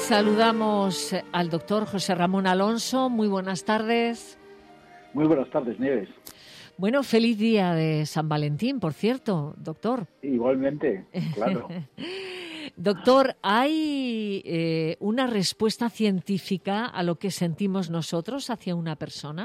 Saludamos al doctor José Ramón Alonso. Muy buenas tardes. Muy buenas tardes, Nieves. Bueno, feliz día de San Valentín, por cierto, doctor. Igualmente, claro. Doctor, ¿hay una respuesta científica a lo que sentimos nosotros hacia una persona?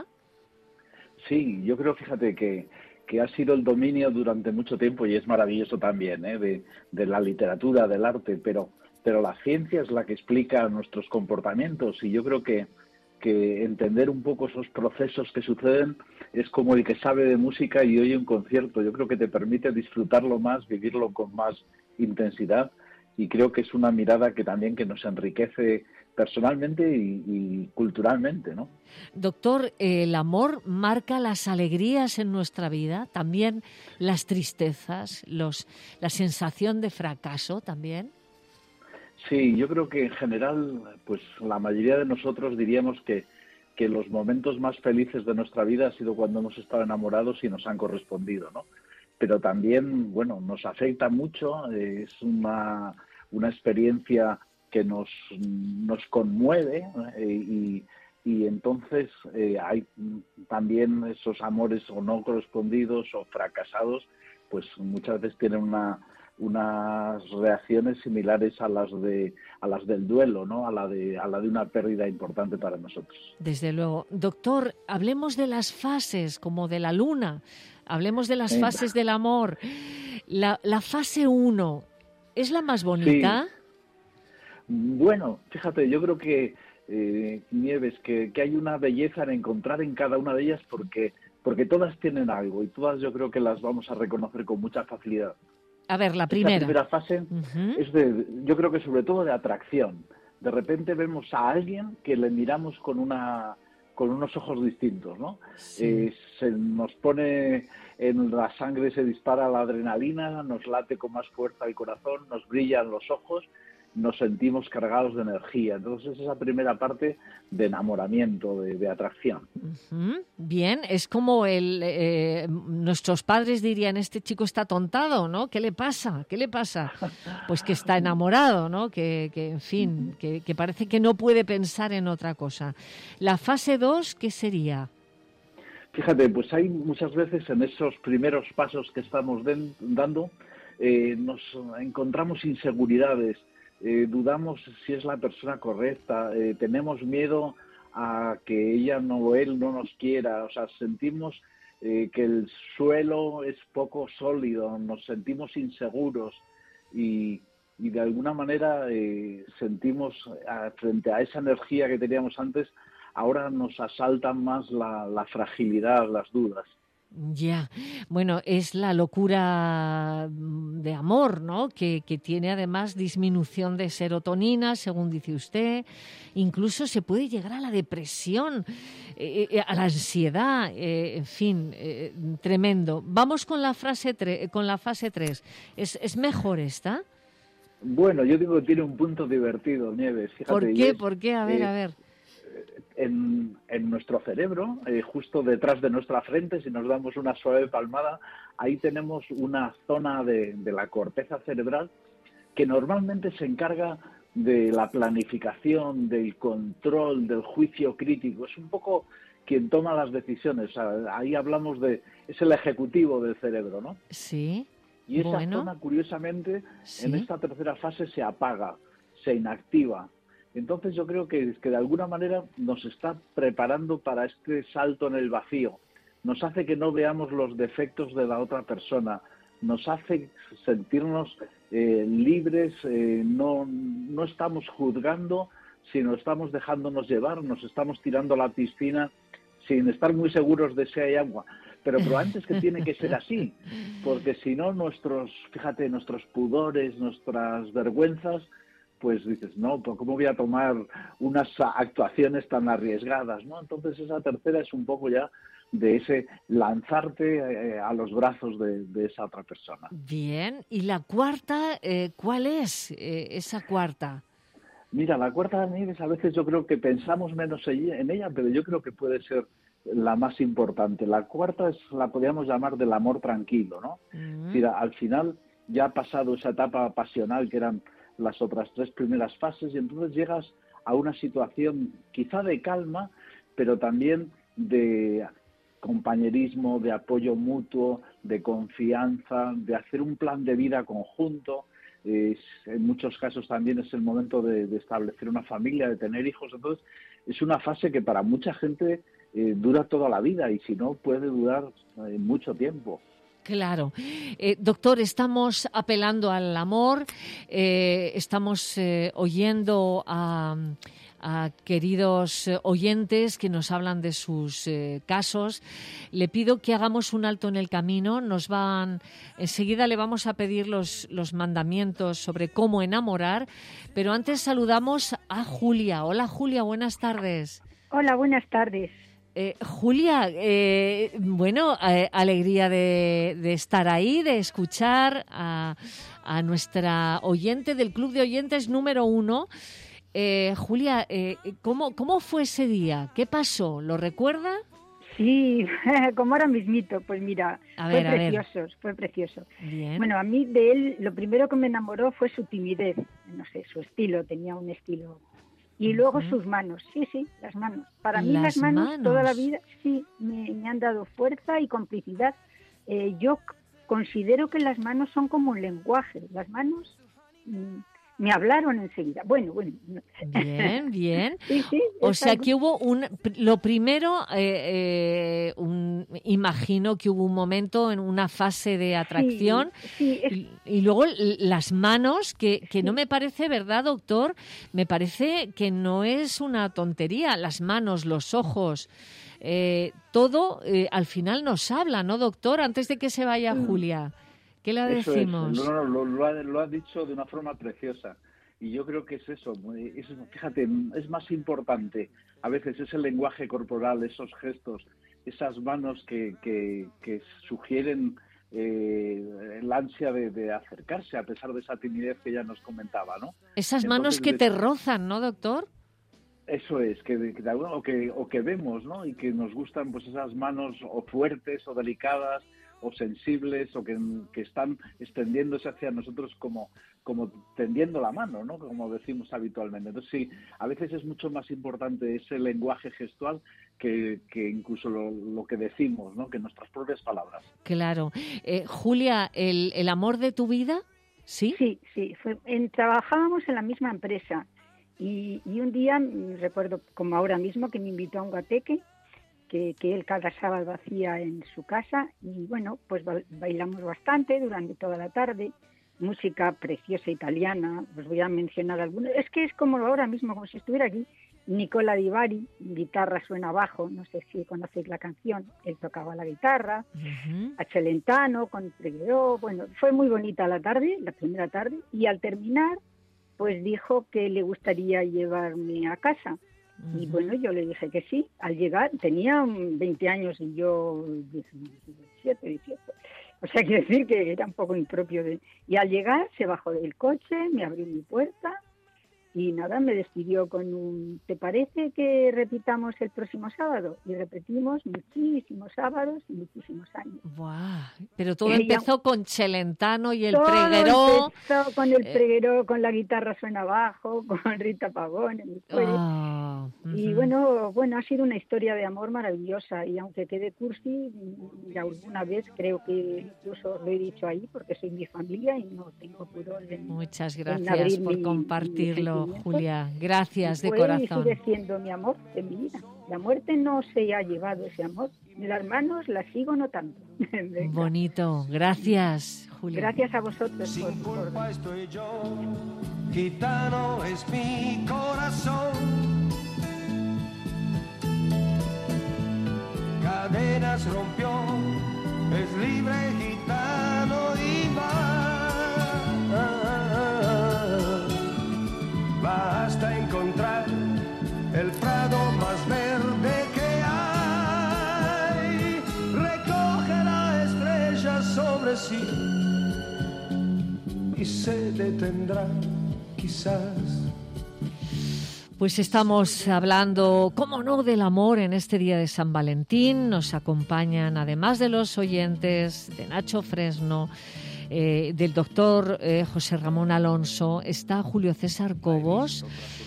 Sí, yo creo, fíjate, que ha sido el dominio durante mucho tiempo y es maravilloso también, de la literatura, del arte, pero la ciencia es la que explica nuestros comportamientos y yo creo que entender un poco esos procesos que suceden es como el que sabe de música y oye un concierto. Yo creo que te permite disfrutarlo más, vivirlo con más intensidad y creo que es una mirada que también que nos enriquece personalmente y culturalmente, ¿no? Doctor, ¿el amor marca las alegrías en nuestra vida? ¿También las tristezas, la sensación de fracaso también? Sí, yo creo que en general, pues la mayoría de nosotros diríamos que los momentos más felices de nuestra vida ha sido cuando hemos estado enamorados y nos han correspondido, ¿no? Pero también, bueno, nos afecta mucho, es una experiencia que nos conmueve y entonces hay también esos amores o no correspondidos o fracasados, pues muchas veces tienen unas reacciones similares a las del duelo, ¿no? A la de una pérdida importante para nosotros. Desde luego. Doctor, hablemos de las fases, como de la luna. Hablemos de las fases del amor. La fase 1, ¿es la más bonita? Sí. Bueno, fíjate, yo creo que, Nieves, que hay una belleza en encontrar en cada una de ellas porque todas tienen algo y todas yo creo que las vamos a reconocer con mucha facilidad. A ver, la Esa primera. primera fase es yo creo que sobre todo de atracción. De repente vemos a alguien que le miramos con unos ojos distintos, ¿no? Sí. Se nos pone en la sangre, se dispara la adrenalina, nos late con más fuerza el corazón, nos brillan los ojos, nos sentimos cargados de energía. Entonces esa primera parte de enamoramiento, de atracción. Bien, es como nuestros padres dirían, este chico está tontado, ¿no? ¿Qué le pasa? ¿Qué le pasa? Pues que está enamorado, ¿no? Que en fin, que parece que no puede pensar en otra cosa. La fase 2, ¿qué sería? Fíjate, pues hay muchas veces en esos primeros pasos que estamos dando, nos encontramos inseguridades, dudamos si es la persona correcta, tenemos miedo a que ella o él no nos quiera, o sea, sentimos que el suelo es poco sólido, nos sentimos inseguros y de alguna manera sentimos frente a esa energía que teníamos antes, ahora nos asaltan más la fragilidad, las dudas. Ya, bueno, es la locura de amor, ¿no? Que tiene además disminución de serotonina, según dice usted. Incluso se puede llegar a la depresión, a la ansiedad, en fin, tremendo. Vamos con la fase 3. ¿Es mejor esta? Bueno, yo digo que tiene un punto divertido, Nieves. Fíjate, ¿Por qué? ¿Por qué? A ver. En nuestro cerebro, justo detrás de nuestra frente, si nos damos una suave palmada, ahí tenemos una zona de la corteza cerebral que normalmente se encarga de la planificación, del control, del juicio crítico. Es un poco quien toma las decisiones. O sea, ahí hablamos es el ejecutivo del cerebro, ¿no? Sí. Y esa zona, curiosamente, en esta tercera fase se apaga, se inactiva. Entonces yo creo que de alguna manera nos está preparando para este salto en el vacío. Nos hace que no veamos los defectos de la otra persona. Nos hace sentirnos libres, no estamos juzgando, sino estamos dejándonos llevar, nos estamos tirando a la piscina sin estar muy seguros de si hay agua. Pero antes que tiene que ser así, porque si no nuestros pudores, nuestras vergüenzas, pues dices, no, pues ¿cómo voy a tomar unas actuaciones tan arriesgadas, ¿no? Entonces esa tercera es un poco ya de ese lanzarte a los brazos de esa otra persona. Bien, ¿y la cuarta, cuál es esa cuarta? Mira, la cuarta, Nieves, a veces yo creo que pensamos menos en ella, pero yo creo que puede ser la más importante. La cuarta la podríamos llamar del amor tranquilo, ¿no? Es decir, al final ya ha pasado esa etapa pasional que eran las otras 3 primeras fases, y entonces llegas a una situación quizá de calma, pero también de compañerismo, de apoyo mutuo, de confianza, de hacer un plan de vida conjunto. En muchos casos también es el momento de establecer una familia, de tener hijos. Entonces es una fase que para mucha gente dura toda la vida, y si no, puede durar mucho tiempo. Claro. Doctor, estamos apelando al amor, estamos oyendo a queridos oyentes que nos hablan de sus casos. Le pido que hagamos un alto en el camino. Enseguida le vamos a pedir los mandamientos sobre cómo enamorar, pero antes saludamos a Julia. Hola, Julia, buenas tardes. Hola, buenas tardes. Julia, alegría de estar ahí, de escuchar a nuestra oyente del Club de Oyentes número 1. Julia, ¿cómo fue ese día? ¿Qué pasó? ¿Lo recuerda? Sí, como ahora mismito. Pues mira, fue precioso. Bien. Bueno, a mí de él lo primero que me enamoró fue su timidez, no sé, su estilo, tenía un estilo. Y luego sus manos, sí, las manos. Para mí las manos toda la vida, sí, me han dado fuerza y complicidad. Yo considero que las manos son como un lenguaje. Las manos me hablaron enseguida. Bueno. Bien. Sí, o sea que hubo lo primero, imagino que hubo un momento en una fase de atracción, y luego las manos, que no me parece, ¿verdad, doctor? Me parece que no es una tontería. Las manos, los ojos, todo al final nos habla, ¿no, doctor? Antes de que se vaya Julia. ¿Qué le decimos? Lo ha dicho de una forma preciosa, y yo creo que es eso. Fíjate, es más importante a veces ese lenguaje corporal, esos gestos, esas manos que sugieren el ansia de acercarse a pesar de esa timidez que ella nos comentaba, ¿no? Esas manos que te rozan, ¿no, doctor? Eso es, o que vemos, ¿no? Y que nos gustan pues esas manos o fuertes o delicadas, o sensibles, o que están extendiéndose hacia nosotros como tendiendo la mano, ¿no? Como decimos habitualmente. Entonces sí, a veces es mucho más importante ese lenguaje gestual que incluso lo que decimos, ¿no? Que nuestras propias palabras. Claro. Julia, ¿el amor de tu vida? ¿Sí? Sí. Trabajábamos en la misma empresa, y un día recuerdo, como ahora mismo, que me invitó a un guateque que él cada sábado hacía en su casa, y bueno, pues bailamos bastante durante toda la tarde, música preciosa italiana. Os voy a mencionar algunos, es que es como ahora mismo, como si estuviera aquí. Nicola Di Bari, guitarra suena bajo, no sé si conocéis la canción, él tocaba la guitarra. A Celentano con Pregherò. Bueno, fue muy bonita la tarde, la primera tarde, y al terminar pues dijo que le gustaría llevarme a casa. Y bueno, yo le dije que sí. Al llegar, tenía 20 años y yo 17, 18. O sea, quiere decir que era un poco impropio. Y al llegar, se bajó del coche, me abrió mi puerta y nada, me despidió con un ¿te parece que repitamos el próximo sábado? Y repetimos muchísimos sábados y muchísimos años. ¡Buah! Pero todo empezó con Celentano y el todo Pregherò. Empezó con el Pregherò, con la guitarra suena bajo, con Rita Pavone. Y bueno, ha sido una historia de amor maravillosa, y aunque quede cursi, alguna vez creo que incluso lo he dicho ahí, porque soy mi familia y no tengo pudor en Muchas gracias por compartirlo, Julia. Gracias de corazón. Y sigue siendo mi amor de mi vida. La muerte no se ha llevado ese amor. Las manos las sigo notando. Bonito. Gracias, Julia. Gracias a vosotros. Sin culpa estoy yo, gitano es mi corazón. Cadenas rompió, es libre gitano y va hasta encontrar el prado más verde que hay. Recoge la estrella sobre sí y se detendrá quizás. Pues estamos hablando, cómo no, del amor en este día de San Valentín. Nos acompañan, además de los oyentes, de Nacho Fresno, del doctor José Ramón Alonso, está Julio César Cobos.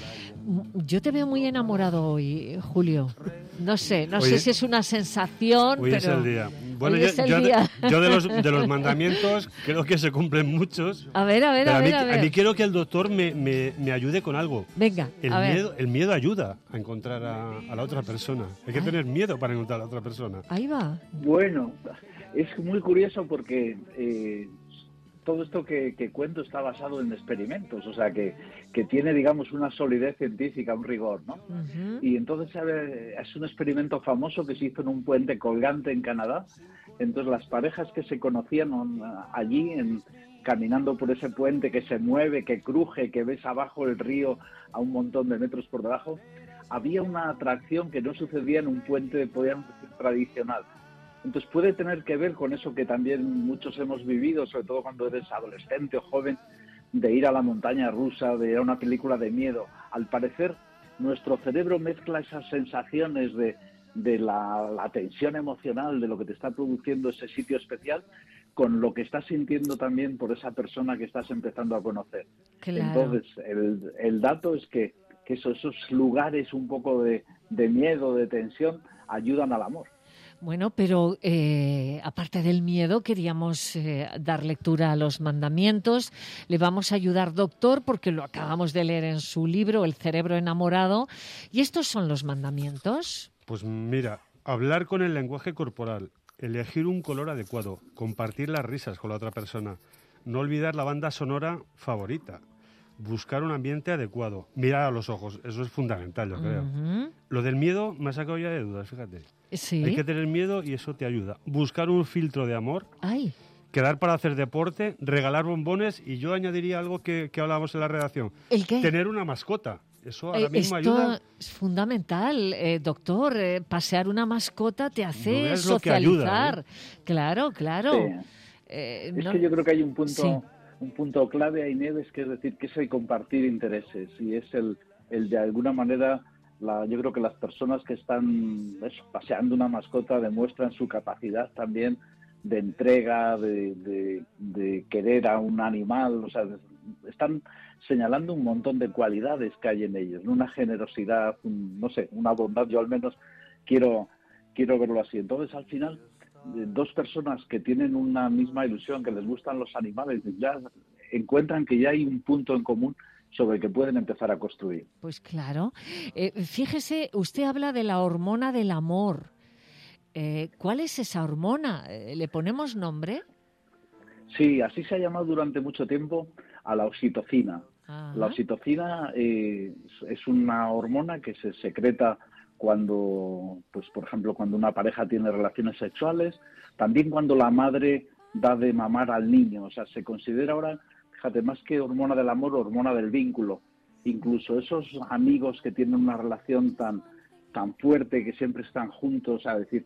Yo te veo muy enamorado hoy, Julio. No sé si es una sensación, hoy pero... es el día. Bueno, hoy es el día. Yo de los mandamientos creo que se cumplen muchos. A ver. A mí quiero que el doctor me ayude con algo. Venga, El miedo ayuda a encontrar a la otra persona. Hay que tener miedo para encontrar a la otra persona. Ahí va. Bueno, es muy curioso porque todo esto que cuento está basado en experimentos, o sea, que tiene, digamos, una solidez científica, un rigor, ¿no? Uh-huh. Y entonces es un experimento famoso que se hizo en un puente colgante en Canadá. Entonces las parejas que se conocían allí, caminando por ese puente que se mueve, que cruje, que ves abajo el río a un montón de metros por debajo, había una atracción que no sucedía en un puente, podríamos decir, tradicional. Entonces puede tener que ver con eso que también muchos hemos vivido, sobre todo cuando eres adolescente o joven, de ir a la montaña rusa, de ir a una película de miedo. Al parecer, nuestro cerebro mezcla esas sensaciones de la tensión emocional, de lo que te está produciendo ese sitio especial, con lo que estás sintiendo también por esa persona que estás empezando a conocer. Claro. Entonces, el dato es que esos lugares un poco de miedo, de tensión, ayudan al amor. Bueno, pero aparte del miedo, queríamos dar lectura a los mandamientos. Le vamos a ayudar, doctor, porque lo acabamos de leer en su libro, El cerebro enamorado. ¿Y estos son los mandamientos? Pues mira, hablar con el lenguaje corporal, elegir un color adecuado, compartir las risas con la otra persona, no olvidar la banda sonora favorita, buscar un ambiente adecuado, mirar a los ojos, eso es fundamental, yo creo. Uh-huh. Lo del miedo me ha sacado ya de dudas, fíjate. Sí. Hay que tener miedo y eso te ayuda. Buscar un filtro de amor, Ay. quedar para hacer deporte, regalar bombones y yo añadiría algo que hablábamos en la redacción. ¿El qué? Tener una mascota. Eso ahora mismo Esto ayuda. es fundamental, doctor. Pasear una mascota te hace No es lo que socializar. ayuda, Claro. Sí. Es que yo creo que hay un punto... Sí. Un punto clave ahí, Nieves, que es decir, que es el compartir intereses y es el de alguna manera, yo creo que las personas que están paseando una mascota demuestran su capacidad también de entrega, de querer a un animal, o sea, están señalando un montón de cualidades que hay en ellos, una generosidad, una bondad, yo al menos quiero verlo así. Entonces, al final, dos personas que tienen una misma ilusión, que les gustan los animales, ya encuentran que ya hay un punto en común sobre el que pueden empezar a construir. Pues claro. Fíjese, usted habla de la hormona del amor. ¿Cuál es esa hormona? ¿Le ponemos nombre? Sí, así se ha llamado durante mucho tiempo a la oxitocina. Ajá. La oxitocina es una hormona que se secreta cuando, pues por ejemplo, cuando una pareja tiene relaciones sexuales, también cuando la madre da de mamar al niño. O sea, se considera ahora, fíjate, más que hormona del amor, hormona del vínculo. Incluso esos amigos que tienen una relación tan fuerte, que siempre están juntos, es decir,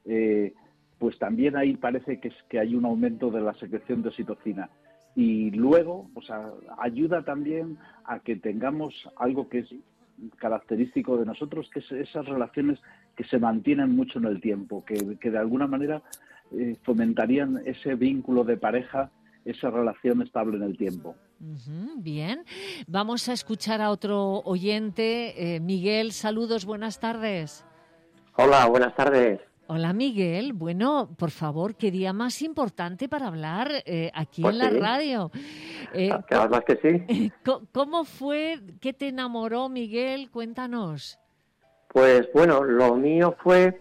pues también ahí parece que hay un aumento de la secreción de oxitocina. Y luego, o sea, ayuda también a que tengamos algo que es característico de nosotros, que es esas relaciones que se mantienen mucho en el tiempo, que de alguna manera fomentarían ese vínculo de pareja, esa relación estable en el tiempo. Bien, vamos a escuchar a otro oyente. Miguel, saludos, buenas tardes. Hola, buenas tardes. Hola Miguel, bueno, por favor, qué día más importante para hablar aquí Pues en la sí. radio. Además que sí. ¿Cómo fue? ¿Qué te enamoró, Miguel? Cuéntanos. Pues bueno, lo mío fue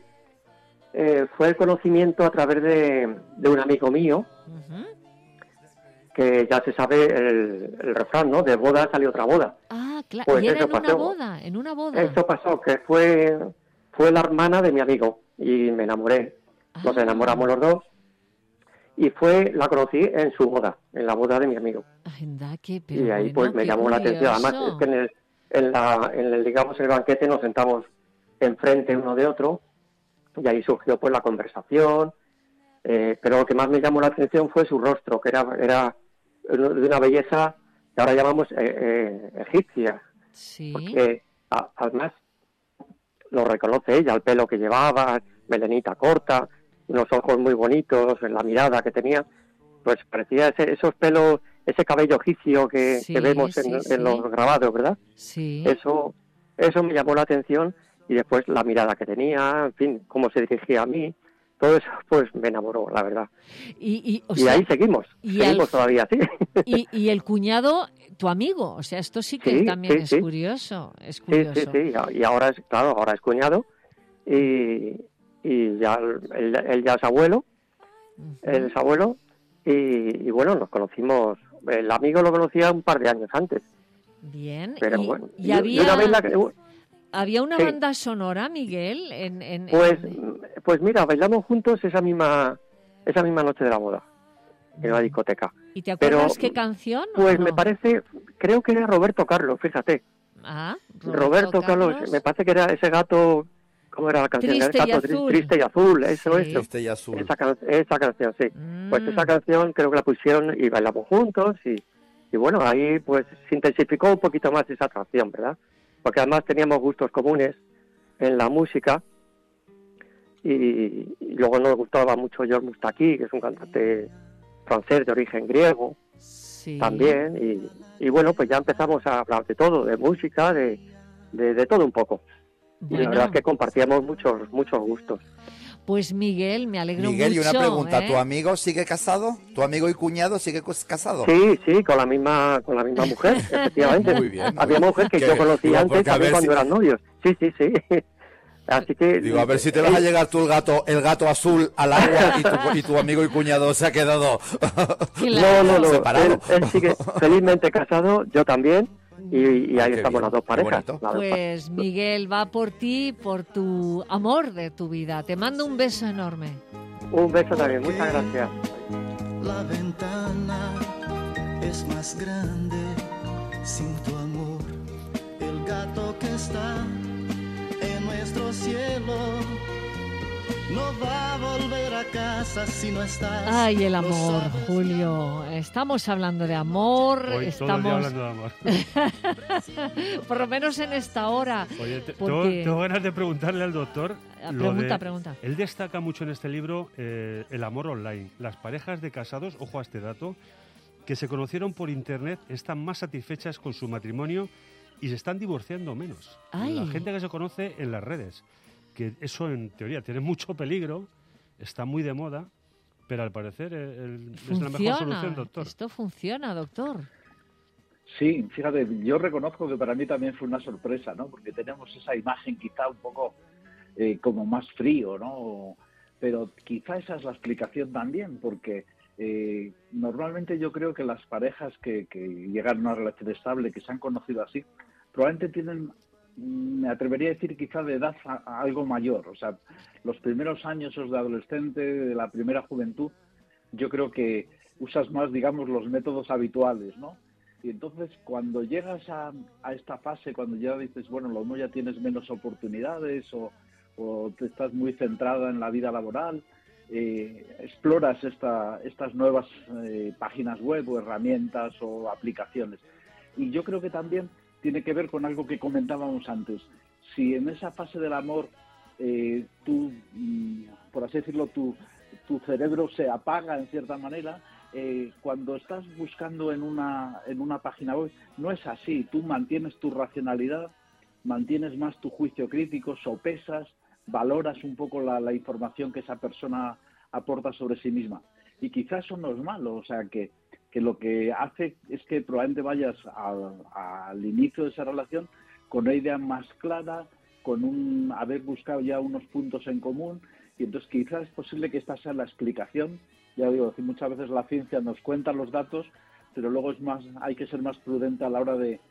el conocimiento a través de un amigo mío, Uh-huh. que ya se sabe el refrán, ¿no? De boda salió otra boda. Ah, claro. Pues ¿Y era eso en una pasó. boda? ¿En una boda? Eso pasó, que fue la hermana de mi amigo y me enamoré. Nos Ah. enamoramos los dos y la conocí en su boda, en la boda de mi amigo. Anda, qué Y ahí bueno, pues me qué llamó la atención. Además curioso. es que en el digamos el banquete nos sentamos enfrente uno de otro y ahí surgió pues la conversación, pero lo que más me llamó la atención fue su rostro, que era de una belleza que ahora llamamos egipcia, Sí. porque además lo reconoce ella, el pelo que llevaba, melenita corta, unos ojos muy bonitos, la mirada que tenía, pues parecía esos pelos, ese cabello egipcio que vemos en los grabados, ¿verdad? Sí. Eso me llamó la atención, y después la mirada que tenía, en fin, cómo se dirigía a mí, todo eso pues me enamoró, la verdad. Y ahí seguimos todavía, sí. Y el cuñado, tu amigo, o sea, esto sí que también es curioso. Es curioso. Sí. Y ahora es cuñado, y ya él ya es abuelo, él es abuelo, y bueno, nos conocimos, el amigo lo conocía un par de años antes. Bien. Pero bueno, y había una banda sonora, Miguel, Pues mira, bailamos juntos esa misma noche de la boda, en la discoteca. ¿Y te acuerdas qué canción? Pues me parece, creo que era Roberto Carlos, fíjate. Roberto Carlos, me parece que era ese gato, ¿cómo era la canción? Triste y azul, eso. Triste y azul. Esa canción, sí. Pues esa canción creo que la pusieron y bailamos juntos, y bueno, ahí pues se intensificó un poquito más esa atracción, ¿verdad? Porque además teníamos gustos comunes en la música, y luego nos gustaba mucho George Moustaki, que es un cantante francés de origen griego, también, y bueno, pues ya empezamos a hablar de todo, de música, de todo un poco. Bueno. Y la verdad es que compartíamos muchos gustos. Pues Miguel, me alegro mucho. Miguel, y una pregunta, ¿tu amigo sigue casado? ¿Tu amigo y cuñado sigue casado? Sí, con la misma mujer, efectivamente. Muy bien. Había mujer que yo conocía antes también cuando eran novios. Sí. Así que... Digo, a ver si te vas a llegar tú el gato azul al agua, y tu amigo y cuñado se ha quedado No. separado. Él sigue felizmente casado, yo también. Y ahí estamos las dos parejas. Pues Miguel, va por ti, por tu amor de tu vida. Te mando un beso enorme. Un beso también, muchas gracias. La ventana es más grande sin tu amor. El gato que está en nuestro cielo no va a volver a casa si no estás. Ay, el amor, Julio. Estamos hablando de amor. Hoy estamos hablando de amor. Por lo menos en esta hora. Oye, tengo ganas de preguntarle al doctor. Pregunta. Él destaca mucho en este libro el amor online. Las parejas de casados, ojo a este dato, que se conocieron por internet están más satisfechas con su matrimonio y se están divorciando menos. Ay. La gente que se conoce en las redes. Que eso en teoría tiene mucho peligro, está muy de moda, pero al parecer es la mejor solución, doctor. Esto funciona, doctor. Sí, fíjate, yo reconozco que para mí también fue una sorpresa, ¿no? Porque tenemos esa imagen quizá un poco como más frío, ¿no? Pero quizá esa es la explicación también, porque normalmente yo creo que las parejas que llegan a una relación estable, que se han conocido así, probablemente tienen... me atrevería a decir quizá de edad a algo mayor, o sea, los primeros años de adolescente, de la primera juventud, yo creo que usas más, digamos, los métodos habituales, ¿no? Y entonces cuando llegas a esta fase, cuando ya dices, bueno, lo mismo ya tienes menos oportunidades o te estás muy centrada en la vida laboral, exploras estas nuevas páginas web o herramientas o aplicaciones. Y yo creo que también tiene que ver con algo que comentábamos antes. Si en esa fase del amor tú, por así decirlo, tu cerebro se apaga en cierta manera, cuando estás buscando en una página web, no es así. Tú mantienes tu racionalidad, mantienes más tu juicio crítico, sopesas, valoras un poco la información que esa persona aporta sobre sí misma. Y quizás eso no es malo, o sea, que lo que hace es que probablemente vayas al inicio de esa relación con una idea más clara, con haber buscado ya unos puntos en común, y entonces quizás es posible que esta sea la explicación. Ya digo, muchas veces la ciencia nos cuenta los datos, pero luego hay que ser más prudente a la hora de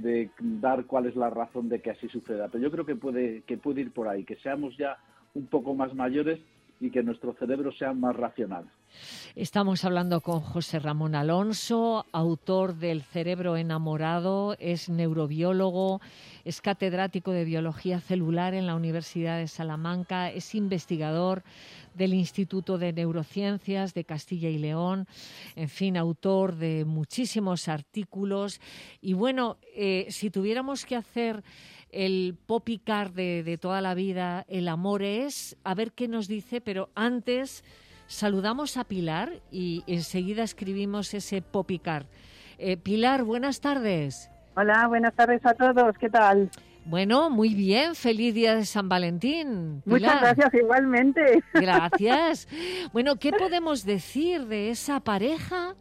dar cuál es la razón de que así suceda. Pero yo creo que puede ir por ahí, que seamos ya un poco más mayores y que nuestro cerebro sea más racional. Estamos hablando con José Ramón Alonso, autor del Cerebro enamorado, es neurobiólogo, es catedrático de biología celular en la Universidad de Salamanca, es investigador del Instituto de Neurociencias de Castilla y León, en fin, autor de muchísimos artículos. Y bueno, si tuviéramos que hacer el Poppycar de toda la vida, el amor es, a ver qué nos dice, pero antes saludamos a Pilar y enseguida escribimos ese Popicar. Pilar, buenas tardes. Hola, buenas tardes a todos, ¿qué tal? Bueno, muy bien, feliz día de San Valentín, Pilar. Muchas gracias, igualmente. Gracias. Bueno, ¿qué podemos decir de esa pareja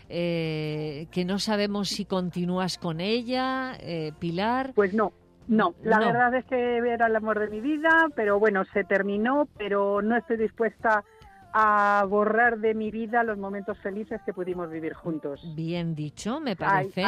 que no sabemos si continúas con ella, Pilar? Pues no, la verdad es que era el amor de mi vida, pero bueno, se terminó, pero no estoy dispuesta a borrar de mi vida los momentos felices que pudimos vivir juntos. Bien dicho, me parece.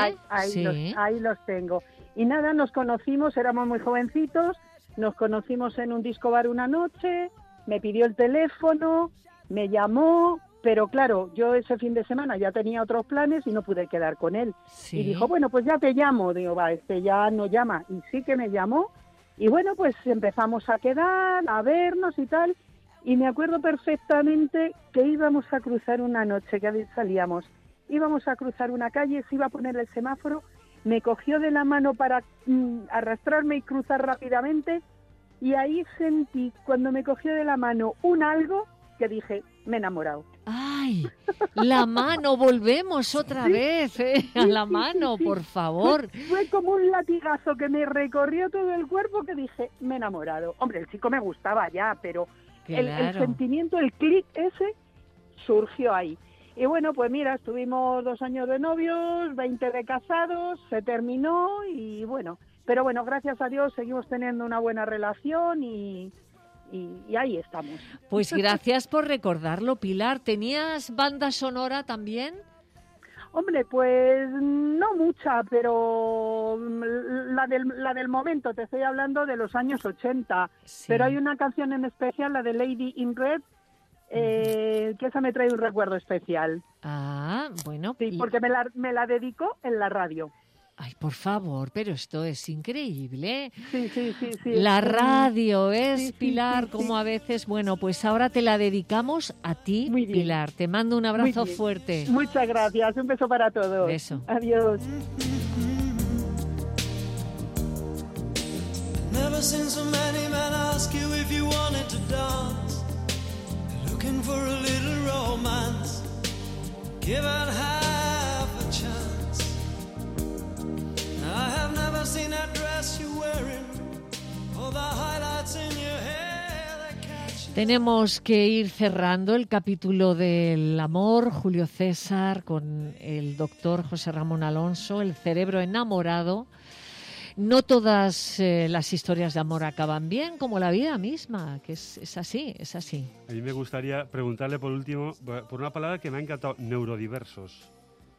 Ahí los tengo. Y nada, nos conocimos, éramos muy jovencitos, nos conocimos en un disco bar una noche, me pidió el teléfono, me llamó, pero claro, yo ese fin de semana ya tenía otros planes y no pude quedar con él. Sí. Y dijo, bueno, pues ya te llamo. Digo, va, ya no llama. Y sí que me llamó. Y bueno, pues empezamos a quedar, a vernos y tal. Y me acuerdo perfectamente que íbamos a cruzar una noche, que salíamos. Íbamos a cruzar una calle, se iba a poner el semáforo, me cogió de la mano para arrastrarme y cruzar rápidamente. Y ahí sentí, cuando me cogió de la mano, un algo que dije, me he enamorado. ¡Ay! La mano, volvemos otra vez, a la mano, por favor. Fue como un latigazo que me recorrió todo el cuerpo que dije, me he enamorado. Hombre, el chico me gustaba ya, pero el sentimiento, el clic ese, surgió ahí. Y bueno, pues mira, estuvimos 2 años de novios, 20 de casados, se terminó y bueno. Pero bueno, gracias a Dios seguimos teniendo una buena relación y ahí estamos. Pues gracias por recordarlo, Pilar. ¿Tenías banda sonora también? Hombre, pues no mucha, pero la del momento, te estoy hablando de los años 80. Sí. Pero hay una canción en especial, la de Lady in Red, que esa me trae un recuerdo especial. Ah, bueno. Sí, porque me la dedicó en la radio. Ay, por favor, pero esto es increíble. Sí. La radio es, Pilar, como a veces. Bueno, pues ahora te la dedicamos a ti, Pilar. Te mando un abrazo fuerte. Muchas gracias, un beso para todos. Beso. Adiós. Never seen so many men ask you if you wanted to dance. Looking for a little romance. Give it half a chance. I have never seen that dress you're wearing, or the highlights in your hair that catch you. Tenemos que ir cerrando el capítulo del amor, Julio César, con el doctor José Ramón Alonso, el cerebro enamorado. No todas las historias de amor acaban bien, como la vida misma, que es así, es así. A mí me gustaría preguntarle por último, por una palabra que me ha encantado, neurodiversos.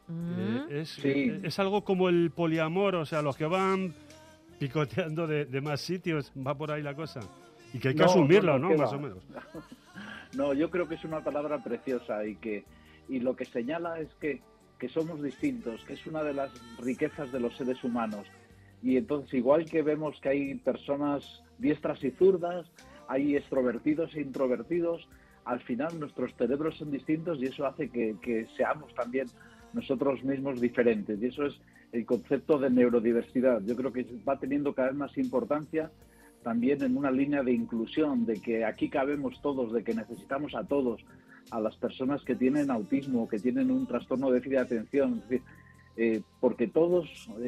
Es algo como el poliamor, o sea, los que van picoteando de más sitios, va por ahí la cosa. Y que hay que asumirlo, ¿no? Más o menos. No, yo creo que es una palabra preciosa y lo que señala es que somos distintos, que es una de las riquezas de los seres humanos. Y entonces, igual que vemos que hay personas diestras y zurdas, hay extrovertidos e introvertidos, al final nuestros cerebros son distintos y eso hace que seamos también nosotros mismos diferentes, y eso es el concepto de neurodiversidad. Yo creo que va teniendo cada vez más importancia también en una línea de inclusión, de que aquí cabemos todos, de que necesitamos a todos, a las personas que tienen autismo, que tienen un trastorno de déficit de atención, es decir, porque todos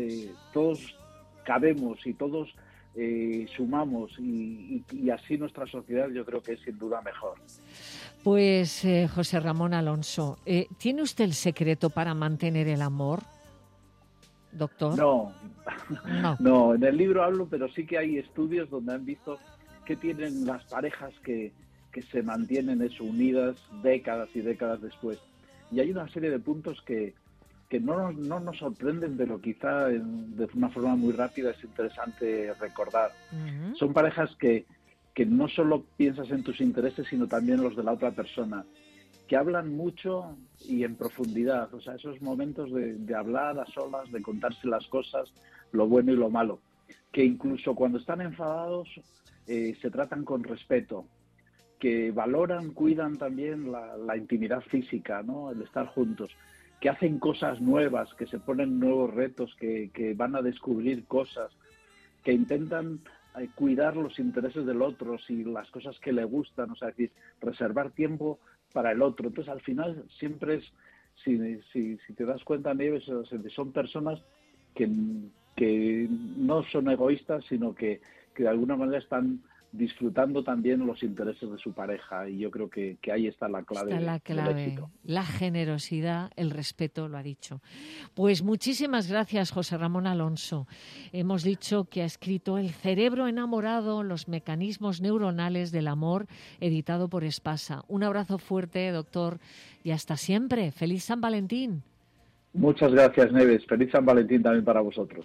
cabemos y todos sumamos y así nuestra sociedad yo creo que es sin duda mejor. Pues José Ramón Alonso, ¿tiene usted el secreto para mantener el amor, doctor? No, en el libro hablo, pero sí que hay estudios donde han visto que tienen las parejas que se mantienen unidas décadas y décadas después. Y hay una serie de puntos que no nos sorprenden, pero quizá de una forma muy rápida es interesante recordar. Uh-huh. Son parejas que no solo piensas en tus intereses, sino también en los de la otra persona, que hablan mucho y en profundidad, o sea, esos momentos de hablar a solas, de contarse las cosas, lo bueno y lo malo, que incluso cuando están enfadados se tratan con respeto, que valoran, cuidan también la intimidad física, ¿no? El estar juntos, que hacen cosas nuevas, que se ponen nuevos retos, que van a descubrir cosas, que intentan cuidar los intereses del otro y las cosas que le gustan, o sea, es decir, reservar tiempo para el otro. Entonces, al final, siempre es, si te das cuenta, Nieves, son personas que no son egoístas, sino que de alguna manera están disfrutando también los intereses de su pareja, y yo creo que ahí está la clave, del éxito. La generosidad, el respeto, lo ha dicho. Pues muchísimas gracias, José Ramón Alonso. Hemos dicho que ha escrito El cerebro enamorado, los mecanismos neuronales del amor, editado por Espasa. Un abrazo fuerte, doctor, y hasta siempre. ¡Feliz San Valentín! Muchas gracias, Nieves. Feliz San Valentín también para vosotros.